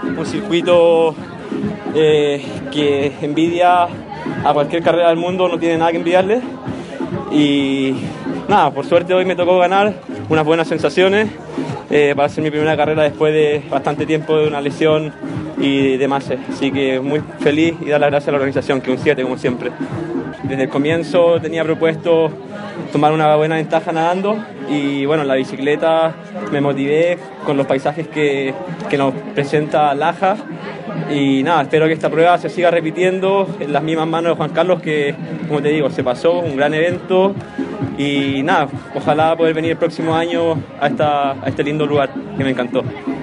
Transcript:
un circuito que envidia a cualquier carrera del mundo, no tiene nada que envidiarle. Y nada, por suerte hoy me tocó ganar, unas buenas sensaciones para hacer mi primera carrera después de bastante tiempo de una lesión y demás. Así que muy feliz y dar las gracias a la organización, que un 7 como siempre. Desde el comienzo tenía propuesto tomar una buena ventaja nadando y bueno, en la bicicleta me motivé con los paisajes que nos presenta Laja y nada, espero que esta prueba se siga repitiendo en las mismas manos de Juan Carlos, que como te digo, se pasó, un gran evento y nada, ojalá poder venir el próximo año a este lindo lugar que me encantó.